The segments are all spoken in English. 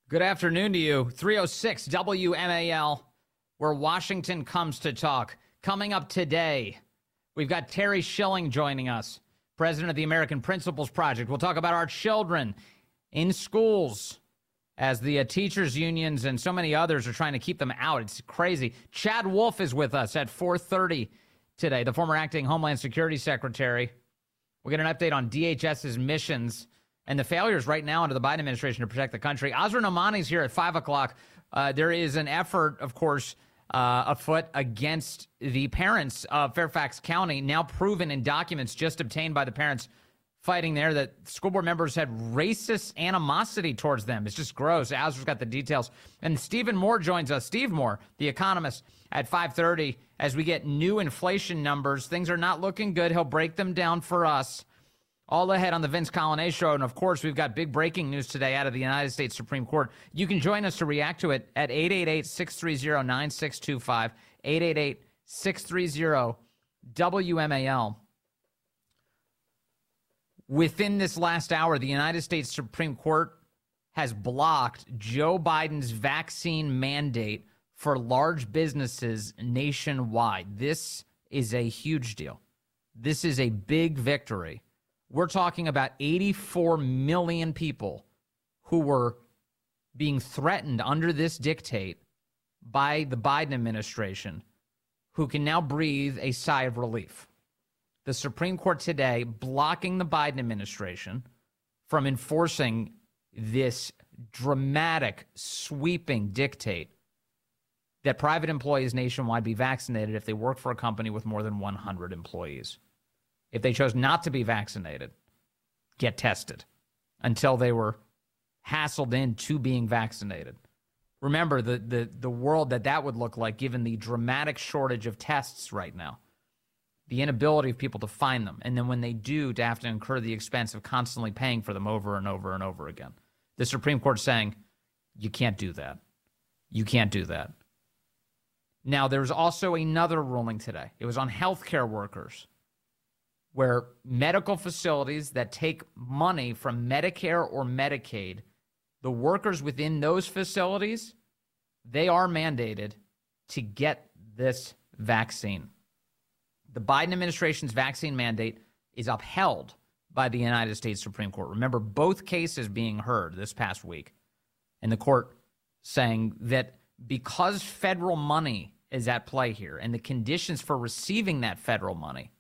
Good afternoon to you. 306 WMAL, where Washington comes to talk. Coming up today, we've got Terry Schilling joining us, president of the American Principals Project. We'll talk about our children in schools as the teachers' unions and so many others are trying to keep them out. It's crazy. Chad Wolf is with us at 4:30 today, the former acting Homeland Security Secretary. We'll get an update on DHS's missions and the failures right now under the Biden administration to protect the country. Azra Nomani's here at 5 o'clock. There is an effort, of course, afoot against the parents of Fairfax County, now proven in documents just obtained by the parents fighting there that school board members had racist animosity towards them. It's just gross. Azra's got the details. And Stephen Moore joins us. Steve Moore, the economist, at 5:30 as we get new inflation numbers. Things are not looking good. He'll break them down for us. All ahead on the Vince Colonnese Show. And, of course, we've got big breaking news today out of the United States Supreme Court. You can join us to react to it at 888-630-9625, 888-630-WMAL. Within this last hour, the United States Supreme Court has blocked Joe Biden's vaccine mandate for large businesses nationwide. This is a huge deal. This is a big victory. We're talking about 84 million people who were being threatened under this dictate by the Biden administration who can now breathe a sigh of relief. The Supreme Court today blocking the Biden administration from enforcing this dramatic, sweeping dictate that private employees nationwide be vaccinated if they work for a company with more than 100 employees. If they chose not to be vaccinated, get tested until they were hassled into being vaccinated. Remember the world that would look like given the dramatic shortage of tests right now, the inability of people to find them, and then when they do, to have to incur the expense of constantly paying for them over and over and over again. The Supreme Court saying, you can't do that. You can't do that. Now, there's also another ruling today. It was on healthcare workers, where medical facilities that take money from Medicare or Medicaid, the workers within those facilities, they are mandated to get this vaccine. The Biden administration's vaccine mandate is upheld by the United States Supreme Court. Remember, both cases being heard this past week, and the court saying that because federal money is at play here and the conditions for receiving that federal money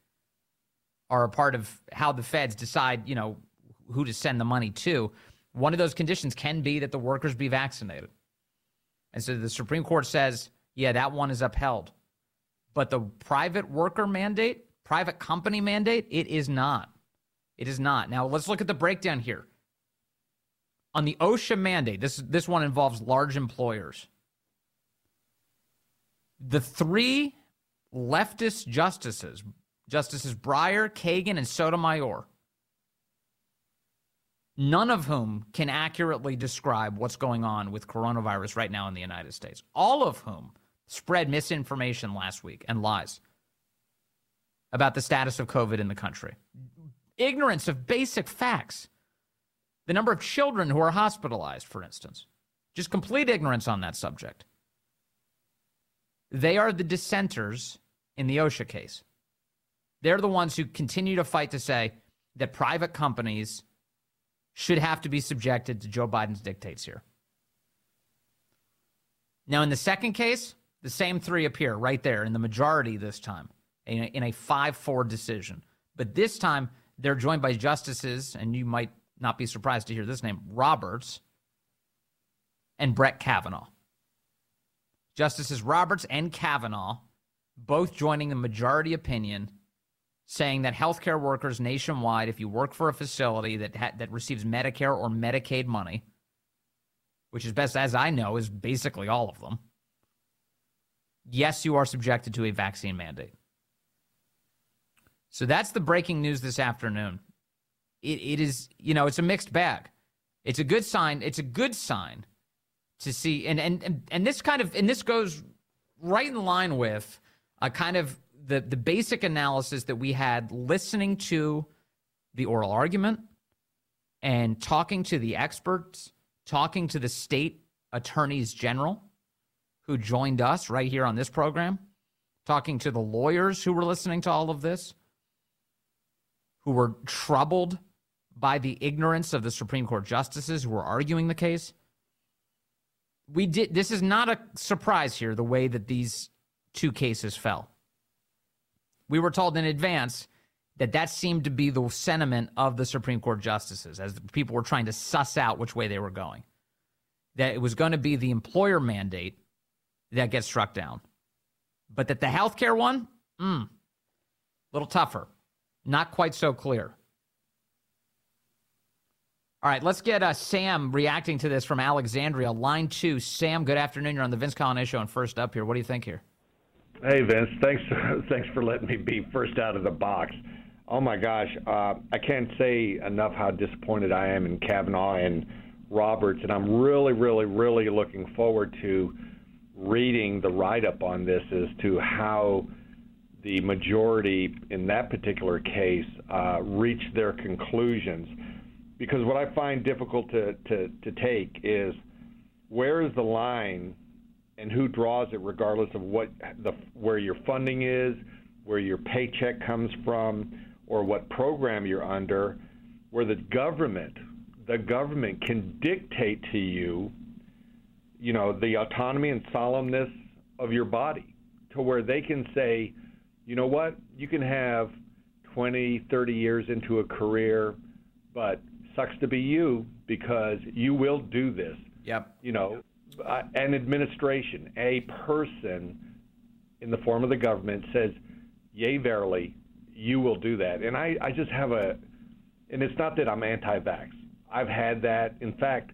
are a part of how the feds decide, who to send the money to. One of those conditions can be that the workers be vaccinated. And so the Supreme Court says, yeah, that one is upheld. But the private worker mandate, private company mandate, it is not. It is not. Now, let's look at the breakdown here. On the OSHA mandate, this one involves large employers. The three leftist Justices Breyer, Kagan, and Sotomayor, none of whom can accurately describe what's going on with coronavirus right now in the United States. All of whom spread misinformation last week and lies about the status of COVID in the country. Ignorance of basic facts. The number of children who are hospitalized, for instance. Just complete ignorance on that subject. They are the dissenters in the OSHA case. They're the ones who continue to fight to say that private companies should have to be subjected to Joe Biden's dictates here. Now, in the second case, the same three appear right there in the majority this time in a 5-4 decision. But this time, they're joined by Justices, and you might not be surprised to hear this name, Roberts and Brett Kavanaugh. Justices Roberts and Kavanaugh both joining the majority opinion saying that healthcare workers nationwide, if you work for a facility that receives Medicare or Medicaid money, which is best as I know is basically all of them, yes, you are subjected to a vaccine mandate. So that's the breaking news this afternoon. It is, it's a mixed bag. It's a good sign. It's a good sign to see, and this goes right in line with a kind of the basic analysis that we had listening to the oral argument and talking to the experts, talking to the state attorneys general who joined us right here on this program, talking to the lawyers who were listening to all of this, who were troubled by the ignorance of the Supreme Court justices who were arguing the case. This is not a surprise here, the way that these two cases fell. We were told in advance that seemed to be the sentiment of the Supreme Court justices as the people were trying to suss out which way they were going. That it was going to be the employer mandate that gets struck down. But that the healthcare one, a little tougher. Not quite so clear. All right, let's get Sam reacting to this from Alexandria. Line 2. Sam, good afternoon. You're on the Vince Coglianese Show and First Up here. What do you think here? Hey, Vince. Thanks for letting me be first out of the box. Oh, my gosh. I can't say enough how disappointed I am in Kavanaugh and Roberts, and I'm really, really, really looking forward to reading the write-up on this as to how the majority in that particular case reached their conclusions. Because what I find difficult to take is where is the line and who draws it, regardless of where your funding is, where your paycheck comes from, or what program you're under, where the government can dictate to you, the autonomy and solemnness of your body, to where they can say, you know what, you can have 20, 30 years into a career, but sucks to be you because you will do this. Yep. An administration, a person in the form of the government says, yea, verily, you will do that. And I just have and it's not that I'm anti-vax. I've had that. In fact,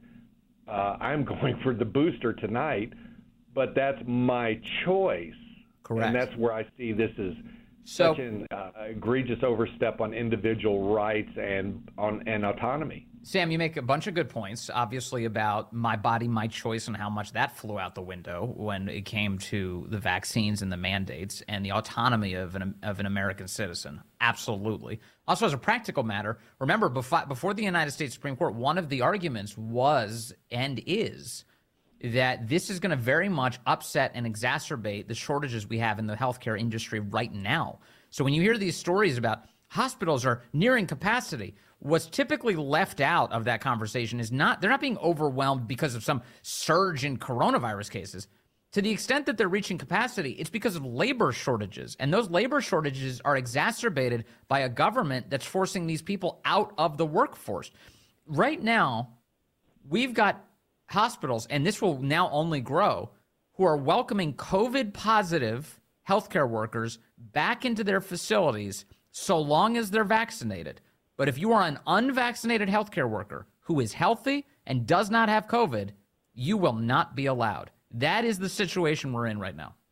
I'm going for the booster tonight, but that's my choice. Correct. And that's where I see this as such an egregious overstep on individual rights and autonomy. Sam, you make a bunch of good points, obviously, about my body, my choice, and how much that flew out the window when it came to the vaccines and the mandates and the autonomy of an American citizen. Absolutely. Also, as a practical matter, remember, before the United States Supreme Court, one of the arguments was and is that this is going to very much upset and exacerbate the shortages we have in the healthcare industry right now. So when you hear these stories about hospitals are nearing capacity, what's typically left out of that conversation is they're not being overwhelmed because of some surge in coronavirus cases. To the extent that they're reaching capacity, it's because of labor shortages. And those labor shortages are exacerbated by a government that's forcing these people out of the workforce. Right now, we've got hospitals, and this will now only grow, who are welcoming COVID-positive healthcare workers back into their facilities so long as they're vaccinated. But if you are an unvaccinated healthcare worker who is healthy and does not have COVID, you will not be allowed. That is the situation we're in right now.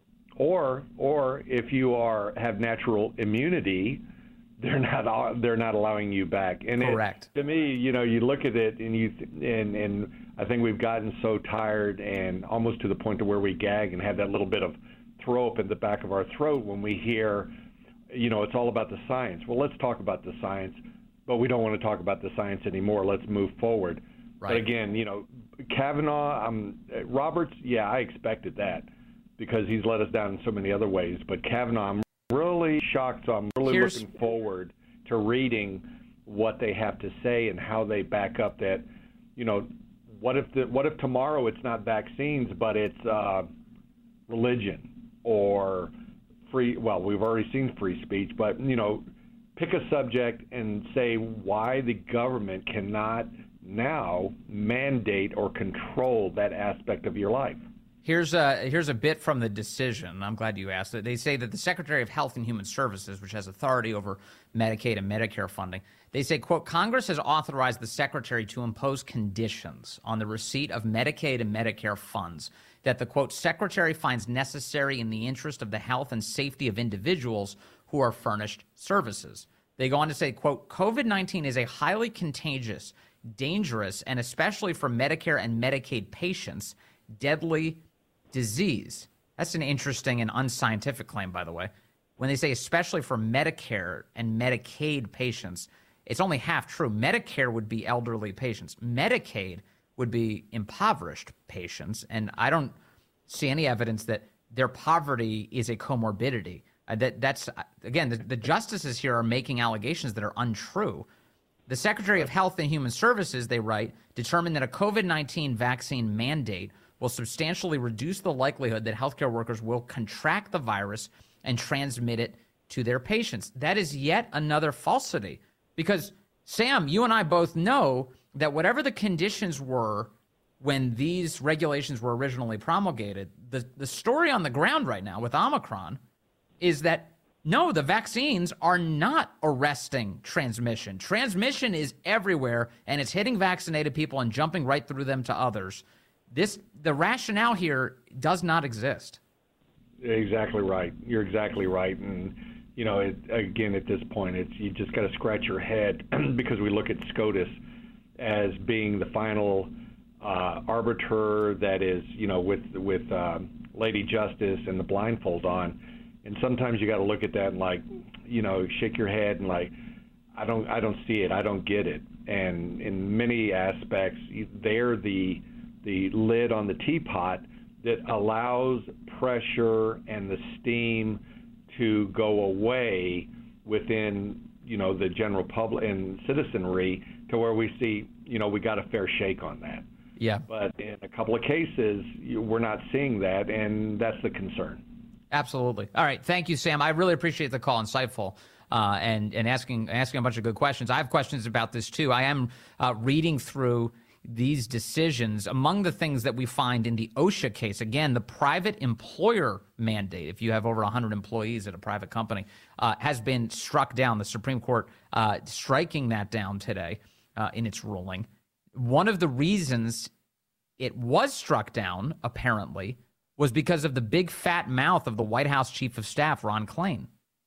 Or if you have natural immunity, they're not allowing you back. And correct. To me, you look at it and I think we've gotten so tired and almost to the point to where we gag and have that little bit of throw up in the back of our throat when we hear, it's all about the science. Well, let's talk about the science, but we don't want to talk about the science anymore. Let's move forward. Right. But again, Kavanaugh, Roberts, yeah, I expected that because he's let us down in so many other ways. But Kavanaugh, I'm really shocked, so I'm really looking forward to reading what they have to say and how they back up that, what if tomorrow it's not vaccines, but it's religion or free, well, we've already seen free speech, but, pick a subject and say why the government cannot now mandate or control that aspect of your life. Here's a bit from the decision. I'm glad you asked it. They say that the Secretary of Health and Human Services, which has authority over Medicaid and Medicare funding, they say, quote, Congress has authorized the Secretary to impose conditions on the receipt of Medicaid and Medicare funds that the, quote, Secretary finds necessary in the interest of the health and safety of individuals who are furnished services. They go on to say, quote, COVID-19 is a highly contagious, dangerous, and especially for Medicare and Medicaid patients, deadly disease. That's an interesting and unscientific claim, by the way. When they say especially for Medicare and Medicaid patients, it's only half true. Medicare would be elderly patients. Medicaid would be impoverished patients. And I don't see any evidence that their poverty is a comorbidity. That's again, the justices here are making allegations that are untrue. The Secretary of Health and Human Services, they write, determined that a COVID-19 vaccine mandate will substantially reduce the likelihood that healthcare workers will contract the virus and transmit it to their patients. That is yet another falsity, because, Sam, you and I both know that whatever the conditions were when these regulations were originally promulgated, the story on the ground right now with Omicron is that no, the vaccines are not arresting transmission. Transmission is everywhere, and it's hitting vaccinated people and jumping right through them to others. The rationale here does not exist. Exactly right. You're exactly right. And, you know, again, at this point, you just got to scratch your head because we look at SCOTUS as being the final arbiter that is, you know, with Lady Justice and the blindfold on. And sometimes you got to look at that and, like, you know, shake your head and, like, I don't see it. I don't get it. And in many aspects, they're the lid on the teapot that allows pressure and the steam to go away within, you know, the general public and citizenry to where we see, you know, we got a fair shake on that. Yeah. But in a couple of cases, we're not seeing that, and that's the concern. Absolutely. All right. Thank you, Sam. I really appreciate the call. Insightful. And asking a bunch of good questions. I have questions about this too. I am reading through these decisions. Among the things that we find in the OSHA case, again, the private employer mandate, if you have over 100 employees at a private company, has been struck down. The Supreme Court striking that down today in its ruling. One of the reasons it was struck down, apparently, was because of the big fat mouth of the White House Chief of Staff, Ron Klain.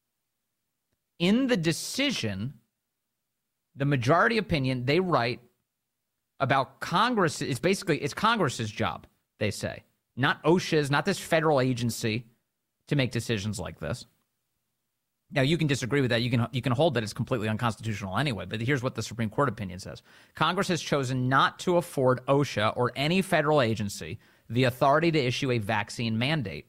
In the decision, the majority opinion, they write about Congress. It's Congress's job, they say, not OSHA's, not this federal agency, to make decisions like this. Now, you can disagree with that. You can hold that it's completely unconstitutional anyway, but here's what the Supreme Court opinion says. Congress has chosen not to afford OSHA or any federal agency the authority to issue a vaccine mandate.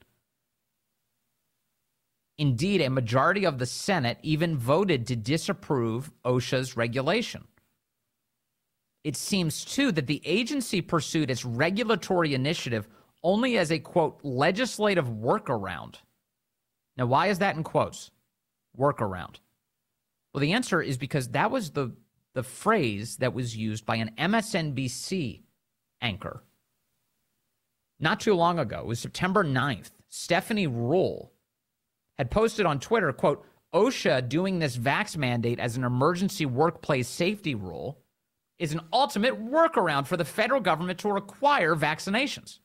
Indeed, a majority of the Senate even voted to disapprove OSHA's regulation. It seems, too, that the agency pursued its regulatory initiative only as a, quote, legislative workaround. Now, why is that in quotes? Workaround. Well, the answer is because that was the phrase that was used by an MSNBC anchor not too long ago. It was September 9th. Stephanie Ruhle had posted on Twitter, quote, OSHA doing this vax mandate as an emergency workplace safety rule is an ultimate workaround for the federal government to require vaccinations.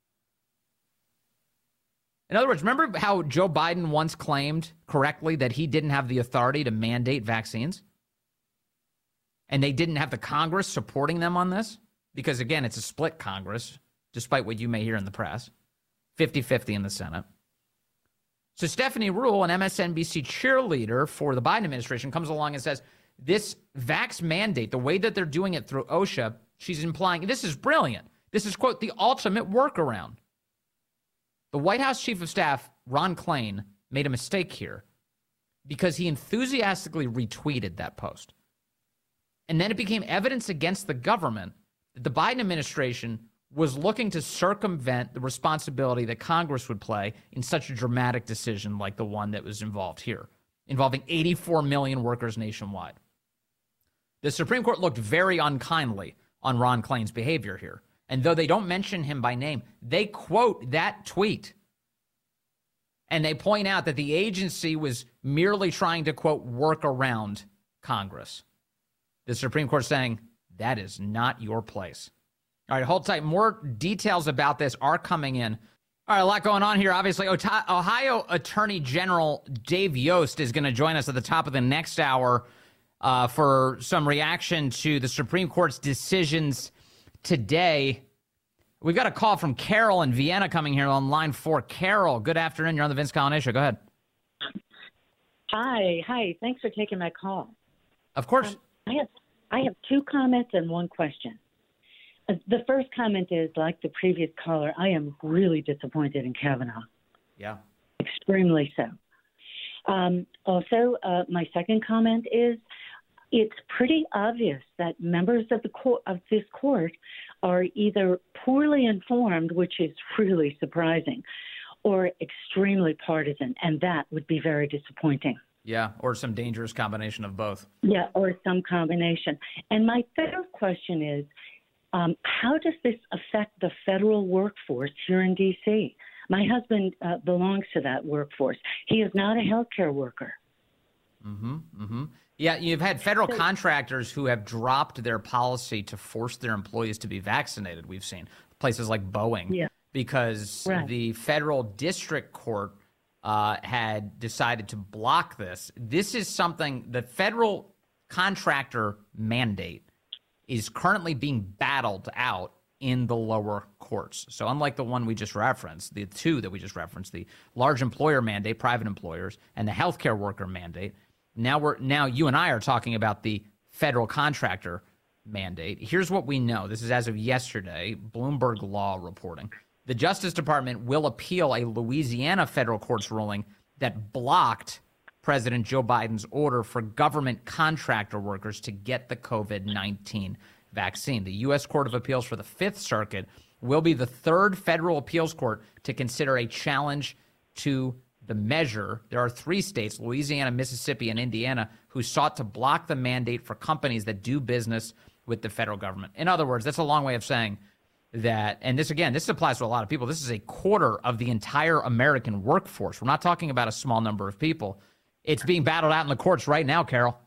In other words, remember how Joe Biden once claimed correctly that he didn't have the authority to mandate vaccines? And they didn't have the Congress supporting them on this? Because, again, it's a split Congress, despite what you may hear in the press, 50-50 in the Senate. So Stephanie Ruhle, an MSNBC cheerleader for the Biden administration, comes along and says, this vax mandate, the way that they're doing it through OSHA, she's implying, this is brilliant. This is, quote, the ultimate workaround. The White House Chief of Staff, Ron Klain, made a mistake here because he enthusiastically retweeted that post. And then it became evidence against the government that the Biden administration was looking to circumvent the responsibility that Congress would play in such a dramatic decision like the one that was involved here, involving 84 million workers nationwide. The Supreme Court looked very unkindly on Ron Klain's behavior here. And though they don't mention him by name, they quote that tweet. And they point out that the agency was merely trying to, quote, work around Congress. The Supreme Court saying, that is not your place. All right, hold tight. More details about this are coming in. All right, a lot going on here. Obviously, Ohio Attorney General Dave Yost is going to join us at the top of the next hour for some reaction to the Supreme Court's decisions today. We've got a call from Carol in Vienna coming here on line 4. Carol, good afternoon. You're on the Vince Cogliano Show. Go ahead. Hi. Thanks for taking my call. Of course. I have 2 comments and 1 question. The first comment is, like the previous caller, I am really disappointed in Kavanaugh. Yeah. Extremely so. Also, my second comment is, it's pretty obvious that members of this court are either poorly informed, which is really surprising, or extremely partisan, and that would be very disappointing. Yeah, or some dangerous combination of both. Yeah, or some combination. And my third question is, how does this affect the federal workforce here in D.C.? My husband belongs to that workforce. He is not a healthcare worker. Yeah, you've had federal contractors who have dropped their policy to force their employees to be vaccinated. We've seen places like Boeing, because the federal district court had decided to block this. This is something the federal contractor mandate is currently being battled out in the lower courts. So unlike the one we just referenced, the two that we just referenced, the large employer mandate, private employers, and the healthcare worker mandate, now you and I are talking about the federal contractor mandate. Here's what we know. This is as of yesterday, Bloomberg Law reporting. The Justice Department will appeal a Louisiana federal court's ruling that blocked President Joe Biden's order for government contractor workers to get the COVID-19 vaccine. The U.S. Court of Appeals for the Fifth Circuit will be the third federal appeals court to consider a challenge to the measure. There are 3 states, Louisiana, Mississippi, and Indiana, who sought to block the mandate for companies that do business with the federal government. In other words, that's a long way of saying that, and this applies to a lot of people. This is a quarter of the entire American workforce. We're not talking about a small number of people. It's being battled out in the courts right now, Carol.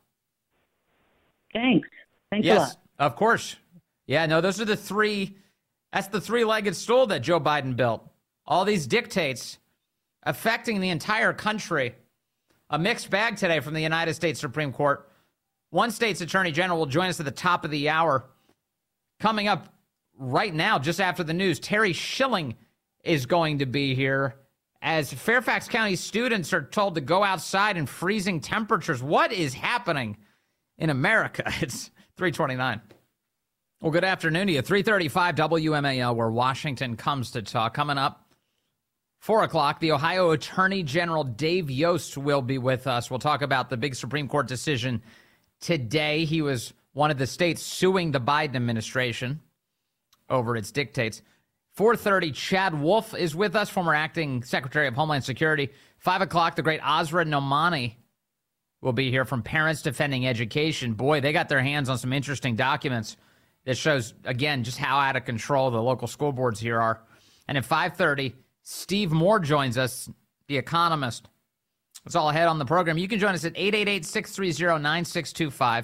Thanks a lot. Yes, of course. Yeah, no, those are the 3. That's the 3-legged stool that Joe Biden built. All these dictates affecting the entire country. A mixed bag today from the United States Supreme Court. One state's attorney general will join us at the top of the hour. Coming up right now, just after the news, Terry Schilling is going to be here as Fairfax County students are told to go outside in freezing temperatures. What is happening in America? It's 3:29. Well, good afternoon to you. 3:35 WMAL, where Washington comes to talk. Coming up, 4 o'clock, the Ohio Attorney General Dave Yost will be with us. We'll talk about the big Supreme Court decision today. He was one of the states suing the Biden administration over its dictates. 4:30, Chad Wolf is with us, former acting Secretary of Homeland Security. 5 o'clock, the great Asra Nomani will be here from Parents Defending Education. Boy, they got their hands on some interesting documents that shows, again, just how out of control the local school boards here are. And at 5:30, Steve Moore joins us, the economist. That's all ahead on the program. You can join us at 888-630-9625,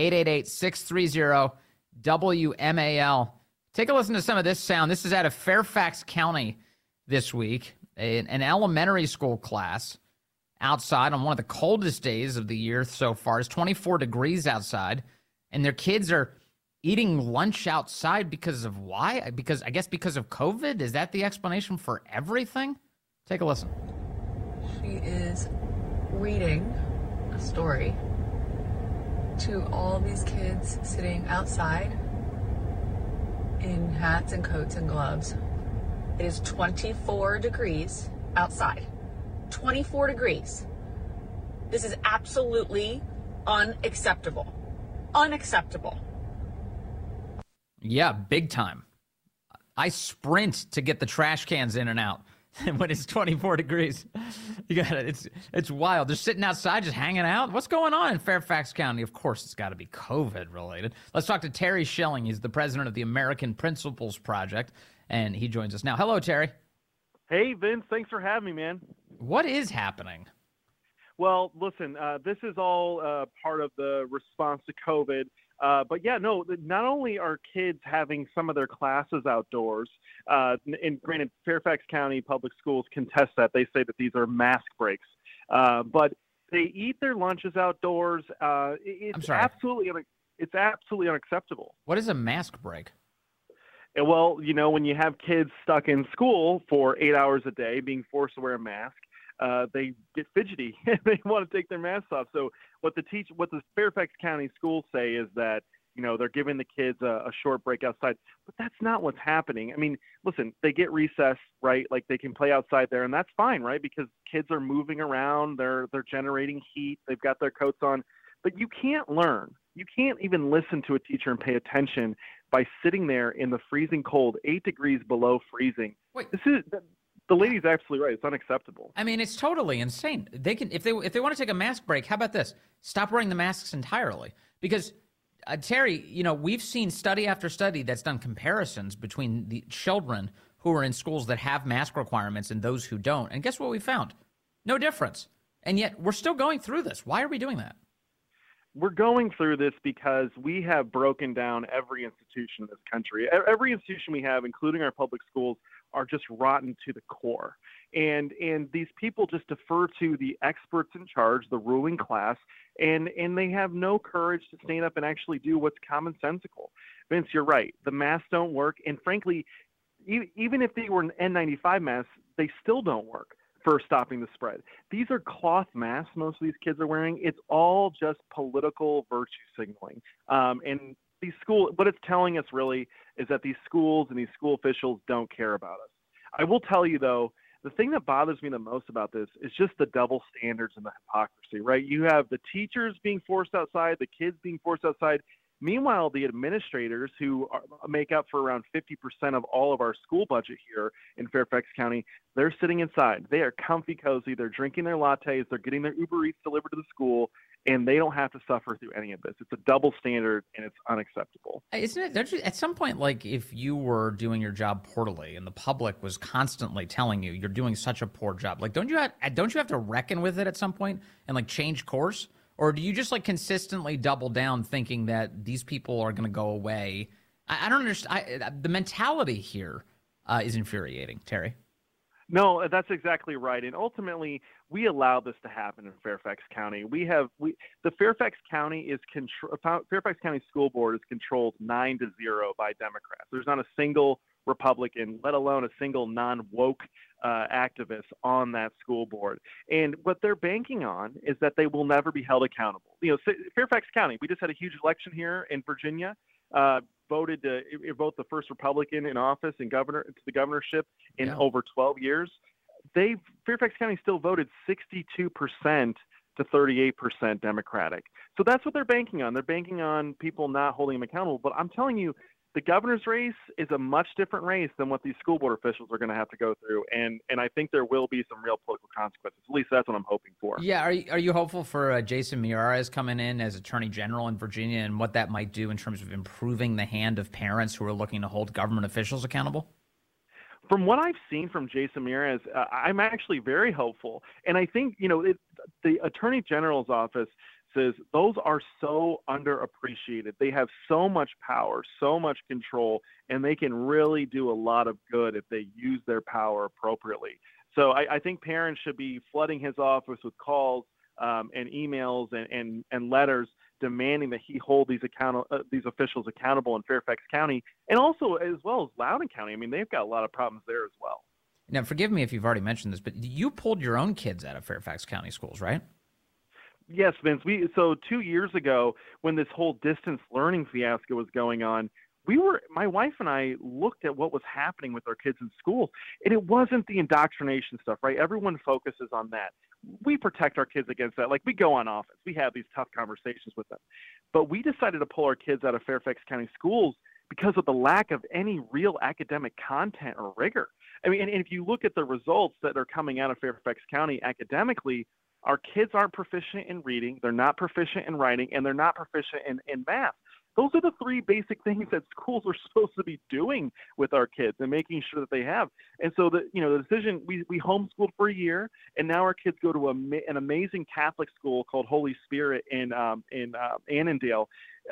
888-630-WMAL. Take a listen to some of this sound. This is out of Fairfax County this week, an elementary school class outside on one of the coldest days of the year so far. It's 24 degrees outside, and their kids are eating lunch outside because of why? I guess because of COVID? Is that the explanation for everything? Take a listen. She is reading a story to all these kids sitting outside in hats and coats and gloves. It is 24 degrees outside. 24 degrees. This is absolutely unacceptable. Unacceptable. Yeah, big time. I sprint to get the trash cans in and out when it's 24 degrees. You got it. It's wild. They're sitting outside just hanging out. What's going on in Fairfax County? Of course, it's got to be COVID related. Let's talk to Terry Schilling. He's the president of the American Principles Project, and he joins us now. Hello, Terry. Hey, Vince. Thanks for having me, man. What is happening? Well, listen, this is all part of the response to COVID. But yeah, no, not only are kids having some of their classes outdoors, and granted, Fairfax County Public Schools contest that. They say that these are mask breaks. But they eat their lunches outdoors. It's absolutely unacceptable. What is a mask break? Well, you know, when you have kids stuck in school for 8 hours a day being forced to wear a mask, they get fidgety and they want to take their masks off. So what the Fairfax County schools say is that they're giving the kids a short break outside, but that's not what's happening. I mean, listen, they get recess, right? Like they can play outside there, and that's fine, right? Because kids are moving around, they're generating heat, they've got their coats on, but you can't learn. You can't even listen to a teacher and pay attention by sitting there in the freezing cold, 8 degrees below freezing. Wait. The lady's absolutely right. It's unacceptable. I mean, it's totally insane. They can, if they want to take a mask break, how about this? Stop wearing the masks entirely. Because, Terry, we've seen study after study that's done comparisons between the children who are in schools that have mask requirements and those who don't. And guess what we found? No difference. And yet we're still going through this. Why are we doing that? We're going through this because we have broken down every institution in this country. Every institution we have, including our public schools, are just rotten to the core. And these people just defer to the experts in charge, the ruling class, and they have no courage to stand up and actually do what's commonsensical. Vince, you're right. The masks don't work. And frankly, even if they were an N95 masks, they still don't work for stopping the spread. These are cloth masks most of these kids are wearing. It's all just political virtue signaling. And these what it's telling us really is that these schools and these school officials don't care about us. I will tell you, though, the thing that bothers me the most about this is just the double standards and the hypocrisy, right? You have the teachers being forced outside, the kids being forced outside. Meanwhile, the administrators, who make up for around 50% of all of our school budget here in Fairfax County, they're sitting inside. They are comfy cozy. They're drinking their lattes. They're getting their Uber Eats delivered to the school, and they don't have to suffer through any of this. It's a double standard, and it's unacceptable. Isn't it? Don't you, at some point, like if you were doing your job poorly and the public was constantly telling you you're doing such a poor job, like don't you have to reckon with it at some point and like change course? Or do you just like consistently double down thinking that these people are going to go away? I don't understand. The mentality here is infuriating, Terry. No, that's exactly right. And ultimately, we allow this to happen in Fairfax County. The Fairfax County Fairfax County School Board is controlled 9-0 by Democrats. There's not a single Republican, let alone a single non-woke activist on that school board. And what they're banking on is that they will never be held accountable. Fairfax County, we just had a huge election here in Virginia, voted to vote the first Republican in office and to the governorship in over 12 years. Fairfax County still voted 62% to 38% Democratic. So that's what they're banking on. They're banking on people not holding them accountable. But I'm telling you, the governor's race is a much different race than what these school board officials are going to have to go through. And I think there will be some real political consequences. At least that's what I'm hoping for. Yeah. Are you hopeful for Jason Miyares coming in as Attorney General in Virginia and what that might do in terms of improving the hand of parents who are looking to hold government officials accountable? From what I've seen from Jason Miyares, I'm actually very hopeful. And I think, the Attorney General's office says those are so underappreciated. They have so much power, so much control, and they can really do a lot of good if they use their power appropriately. So I think parents should be flooding his office with calls and emails and letters demanding that he hold these officials accountable in Fairfax County, and also as well as Loudoun County. I mean, they've got a lot of problems there as well. Now, forgive me if you've already mentioned this, but you pulled your own kids out of Fairfax County schools, right? Yes, Vince. So 2 years ago, when this whole distance learning fiasco was going on, my wife and I looked at what was happening with our kids in schools, and it wasn't the indoctrination stuff, right? Everyone focuses on that. We protect our kids against that. Like, we go on offense. We have these tough conversations with them. But we decided to pull our kids out of Fairfax County schools because of the lack of any real academic content or rigor. I mean, and if you look at the results that are coming out of Fairfax County academically, our kids aren't proficient in reading, they're not proficient in writing, and they're not proficient in math. Those are the three basic things that schools are supposed to be doing with our kids and making sure that they have. And so the decision, we homeschooled for a year, and now our kids go to an amazing Catholic school called Holy Spirit in Annandale.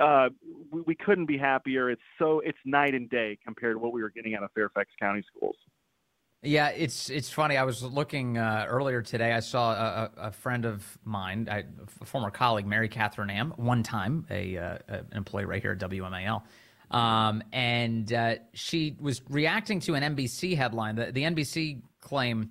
We couldn't be happier. It's night and day compared to what we were getting out of Fairfax County schools. Yeah, it's funny. I was looking earlier today. I saw a friend of mine, a former colleague, Mary Catherine Am, one time an employee right here at WMAL, and she was reacting to an NBC headline. The NBC claim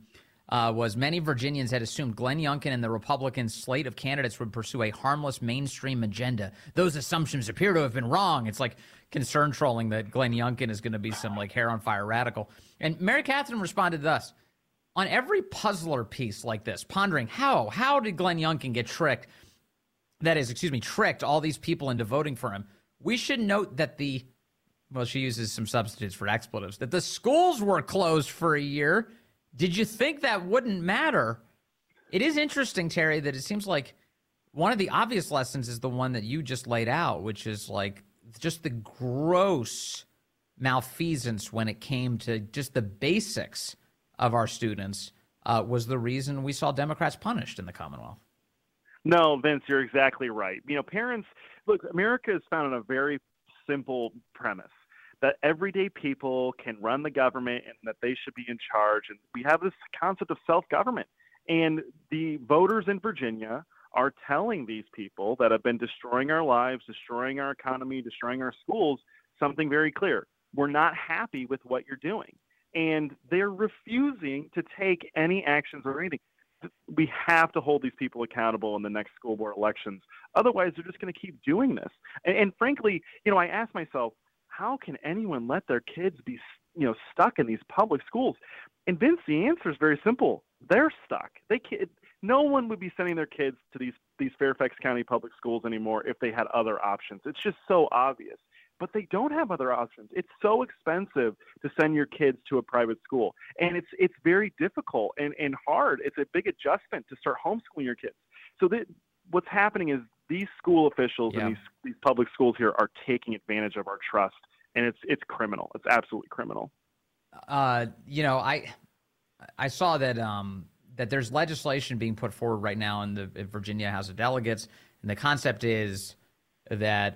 was many Virginians had assumed Glenn Youngkin and the Republican slate of candidates would pursue a harmless mainstream agenda. Those assumptions appear to have been wrong. It's like concern trolling that Glenn Youngkin is going to be some like hair on fire radical. And Mary Catherine responded thus: on every puzzler piece like this, pondering how did Glenn Youngkin get tricked? That is, tricked all these people into voting for him. We should note that she uses some substitutes for expletives, that the schools were closed for a year. Did you think that wouldn't matter? It is interesting, Terry, that it seems like one of the obvious lessons is the one that you just laid out, which is like just the gross malfeasance when it came to just the basics of our students was the reason we saw Democrats punished in the Commonwealth. No, Vince, you're exactly right. Parents, look, America is founded on a very simple premise that everyday people can run the government and that they should be in charge. And we have this concept of self-government. And the voters in Virginia are telling these people that have been destroying our lives, destroying our economy, destroying our schools, something very clear. We're not happy with what you're doing. And they're refusing to take any actions or anything. We have to hold these people accountable in the next school board elections. Otherwise, they're just going to keep doing this. And frankly, I ask myself, how can anyone let their kids be, stuck in these public schools? And Vince, the answer is very simple. They're stuck. No one would be sending their kids to these Fairfax County public schools anymore if they had other options. It's just so obvious. But they don't have other options. It's so expensive to send your kids to a private school. And it's very difficult and hard. It's a big adjustment to start homeschooling your kids. So what's happening is these school officials in these public schools here are taking advantage of our trust. And it's criminal. It's absolutely criminal. I saw that that there's legislation being put forward right now in the Virginia House of Delegates. And the concept is that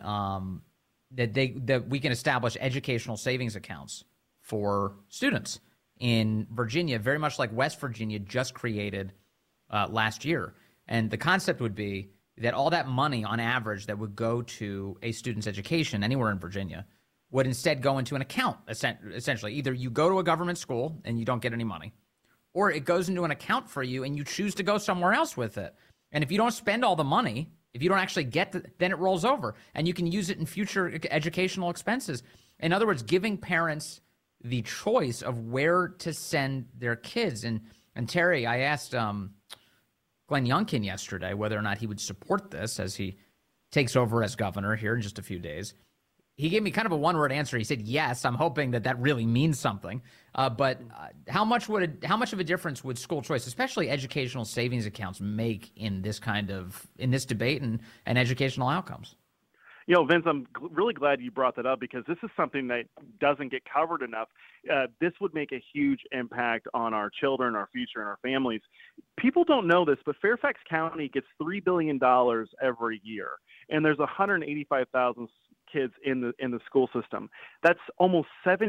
that we can establish educational savings accounts for students in Virginia, very much like West Virginia just created last year. And the concept would be that all that money on average that would go to a student's education anywhere in Virginia would instead go into an account, essentially. Either you go to a government school and you don't get any money, or it goes into an account for you and you choose to go somewhere else with it. And if you don't spend all the money, if you don't actually then it rolls over and you can use it in future educational expenses. In other words, giving parents the choice of where to send their kids. And Terry, I asked Glenn Youngkin yesterday whether or not he would support this as he takes over as governor here in just a few days. He gave me kind of a one-word answer. He said, yes, I'm hoping that really means something. But how much of a difference would school choice, especially educational savings accounts, make in this debate and educational outcomes? Vince, I'm really glad you brought that up because this is something that doesn't get covered enough. This would make a huge impact on our children, our future, and our families. People don't know this, but Fairfax County gets $3 billion every year, and there's 185,000 kids in the school system. That's almost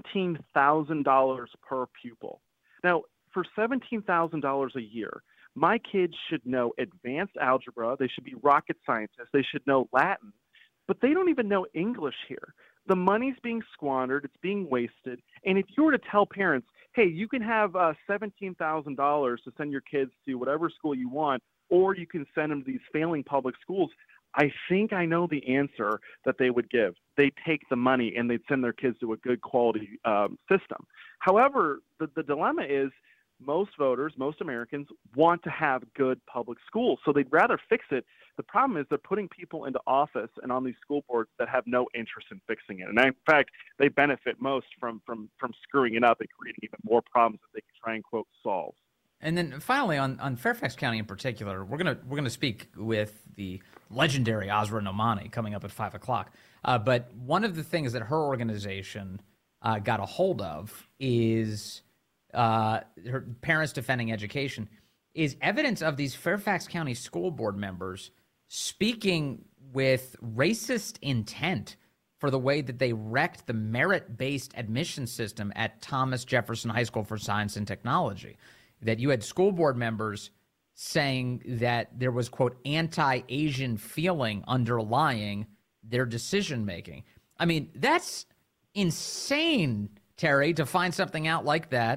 $17,000 per pupil. Now, for $17,000 a year, my kids should know advanced algebra. They should be rocket scientists. They should know Latin, but they don't even know English here. The money's being squandered. It's being wasted. And if you were to tell parents, hey, you can have $17,000 to send your kids to whatever school you want, or you can send them to these failing public schools, I think I know the answer that they would give. They take the money and they'd send their kids to a good quality system. However, the dilemma is most voters, most Americans want to have good public schools, so they'd rather fix it. The problem is they're putting people into office and on these school boards that have no interest in fixing it. And in fact, they benefit most from screwing it up and creating even more problems that they can try and, quote, solve. And then finally, on Fairfax County in particular, we're gonna speak with the legendary Asra Nomani coming up at 5 o'clock. But one of the things that her organization got a hold of is her Parents Defending Education, is evidence of these Fairfax County school board members speaking with racist intent for the way that they wrecked the merit-based admission system at Thomas Jefferson High School for Science and Technology. That you had school board members saying that there was, quote, anti-Asian feeling underlying their decision-making. I mean, that's insane, Terry, to find something out like that.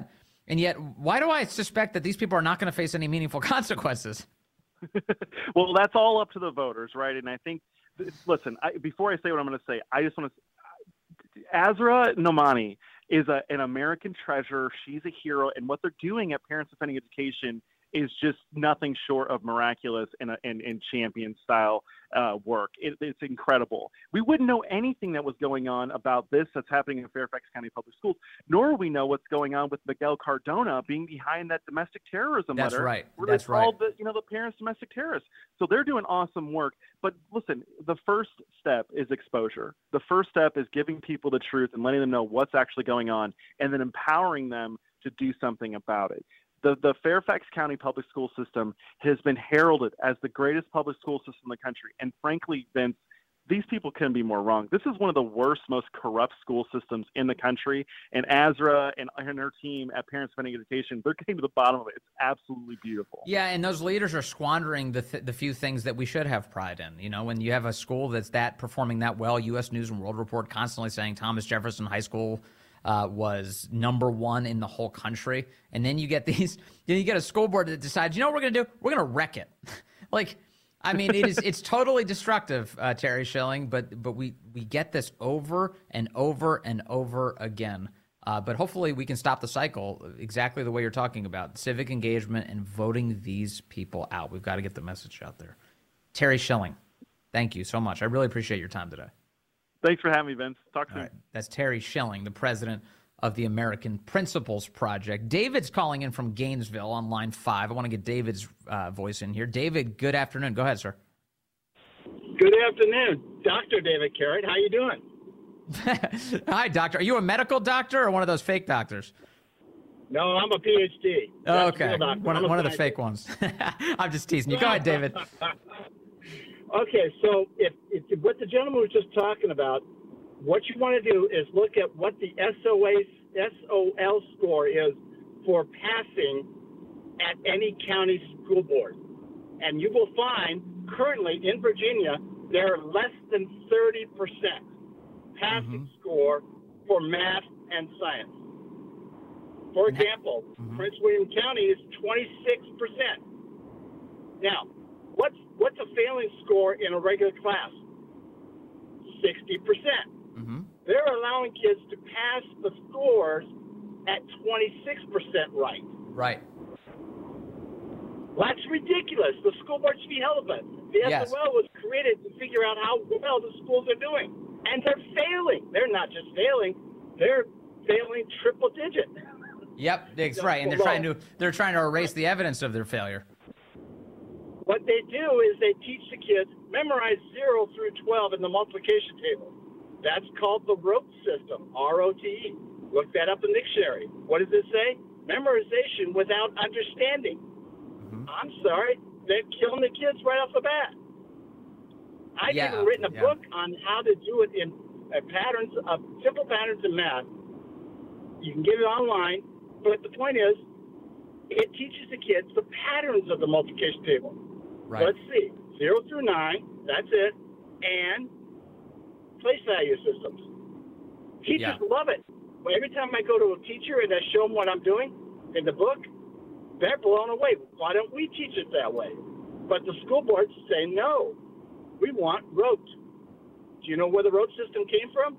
And yet, why do I suspect that these people are not going to face any meaningful consequences? Well, that's all up to the voters, right? And I think, listen, before I say what I'm going to say, I just want to Azra Nomani is an American treasure. She's a hero. And what they're doing at Parents Defending Education is just nothing short of miraculous and champion style work. It's incredible. We wouldn't know anything that was going on about this that's happening in Fairfax County Public Schools, nor we know what's going on with Miguel Cardona being behind that domestic terrorism That's letter. right. Where That's they right. called the parents domestic terrorists. So they're doing awesome work. But listen, the first step is exposure. The first step is giving people the truth and letting them know what's actually going on, and then empowering them to do something about it. The Fairfax County public school system has been heralded as the greatest public school system in the country. And frankly, Vince, these people couldn't be more wrong. This is one of the worst, most corrupt school systems in the country. And Azra and her team at Parents Defending Education, they're getting to the bottom of it. It's absolutely beautiful. Yeah, and those leaders are squandering the few things that we should have pride in. You know, when you have a school that's performing that well, U.S. News and World Report constantly saying Thomas Jefferson High School was #1 in the whole country. And then you get a school board that decides, you know what we're going to do? We're going to wreck it. It's totally destructive, Terry Schilling, but we get this over and over and over again. But hopefully we can stop the cycle exactly the way you're talking about, civic engagement and voting these people out. We've got to get the message out there. Terry Schilling, thank you so much. I really appreciate your time today. Thanks for having me, Vince. Talk soon. All right. That's Terry Schilling, the president of the American Principles Project. David's calling in from Gainesville on line 5. I want to get David's voice in here. David, good afternoon. Go ahead, sir. Good afternoon. Dr. David Carrot. How you doing? Hi, doctor. Are you a medical doctor or one of those fake doctors? No, I'm a PhD. Oh, okay. One of the fake ones. I'm just teasing you. Go ahead, David. Okay, so if what the gentleman was just talking about, what you want to do is look at what the SOL score is for passing at any county school board. And you will find currently in Virginia, there are less than 30% passing score for math and science. For example, Prince William County is 26%. Now, what's a failing score in a regular class? 60%. They're allowing kids to pass the scores at 26% right. Right. That's ridiculous. The school board should be held to it. The SOL was created to figure out how well the schools are doing. And they're failing. They're not just failing, they're failing triple digit. Yep, that's right. And they're trying to erase the evidence of their failure. What they do is they teach the kids memorize 0 through 12 in the multiplication table. That's called the ROTE system, R-O-T-E. Look that up in the dictionary. What does it say? Memorization without understanding. I'm sorry, they're killing the kids right off the bat. I've even written a book on how to do it in simple patterns in math. You can get it online, but the point is, it teaches the kids the patterns of the multiplication table. Right. Let's see, 0 through 9, that's it, and place value systems. Teachers love it. Every time I go to a teacher and I show them what I'm doing in the book, they're blown away. Why don't we teach it that way? But the school boards say, no, we want ROTE. Do you know where the ROTE system came from?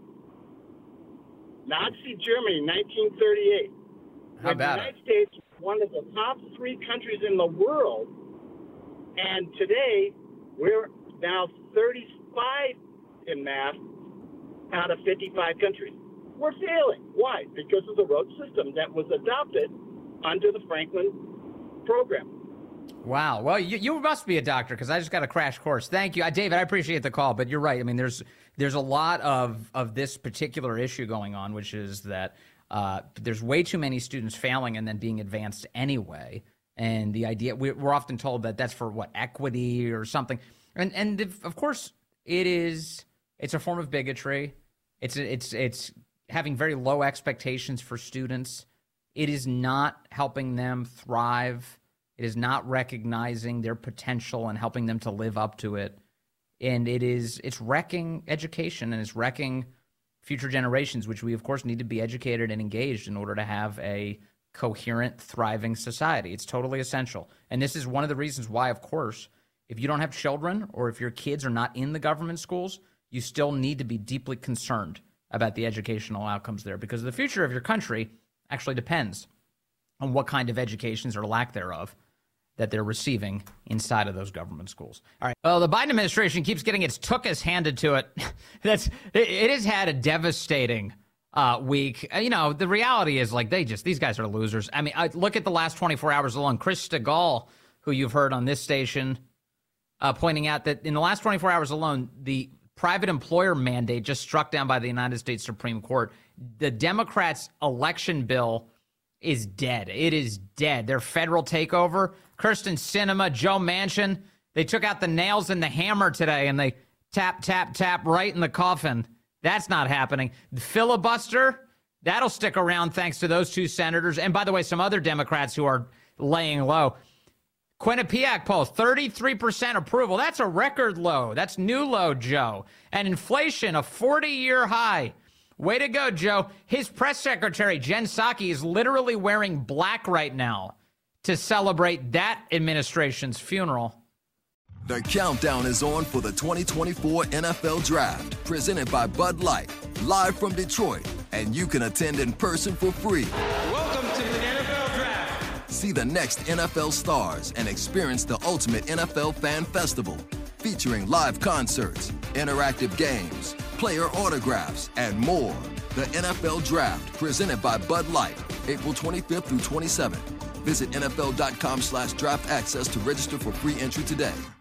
Nazi Germany, 1938. How about the United States was one of the top 3 countries in the world, and today we're now 35 in math out of 55 countries. We're failing. Why? Because of the ROTE system that was adopted under the Franklin program. Wow. Well, you must be a doctor because I just got a crash course. Thank you, David. I appreciate the call, but you're right. I mean, there's a lot of this particular issue going on, which is that there's way too many students failing and then being advanced anyway. And the idea we're often told that that's for equity or something, and of course it's a form of bigotry. It's having very low expectations for students. It is not helping them thrive. It is not recognizing their potential and helping them to live up to it. And it's wrecking education and it's wrecking future generations, which we, of course, need to be educated and engaged in order to have a coherent, thriving society. It's totally essential. And this is one of the reasons why, of course, if you don't have children or if your kids are not in the government schools, you still need to be deeply concerned about the educational outcomes there, because the future of your country actually depends on what kind of educations or lack thereof that they're receiving inside of those government schools. All right. Well, the Biden administration keeps getting its tuchus handed to it. It has had a devastating week. You know, the reality is, like, these guys are losers. I mean, look at the last 24 hours alone. Chris Stigall, who you've heard on this station, pointing out that in the last 24 hours alone, the private employer mandate just struck down by the United States Supreme Court. The Democrats' election bill is dead. It is dead. Their federal takeover, Kyrsten Sinema, Joe Manchin, they took out the nails and the hammer today, and they tap, tap, tap right in the coffin. That's not happening. The filibuster, that'll stick around thanks to those two senators. And by the way, some other Democrats who are laying low. Quinnipiac poll, 33% approval. That's a record low. That's new low, Joe. And inflation, a 40-year high. Way to go, Joe. His press secretary, Jen Psaki, is literally wearing black right now to celebrate that administration's funeral. The countdown is on for the 2024 NFL Draft, presented by Bud Light, live from Detroit, and you can attend in person for free. Welcome to the NFL Draft. See the next NFL stars and experience the ultimate NFL fan festival, featuring live concerts, interactive games, player autographs, and more. The NFL Draft, presented by Bud Light, April 25th through 27th. Visit NFL.com/draft access to register for free entry today.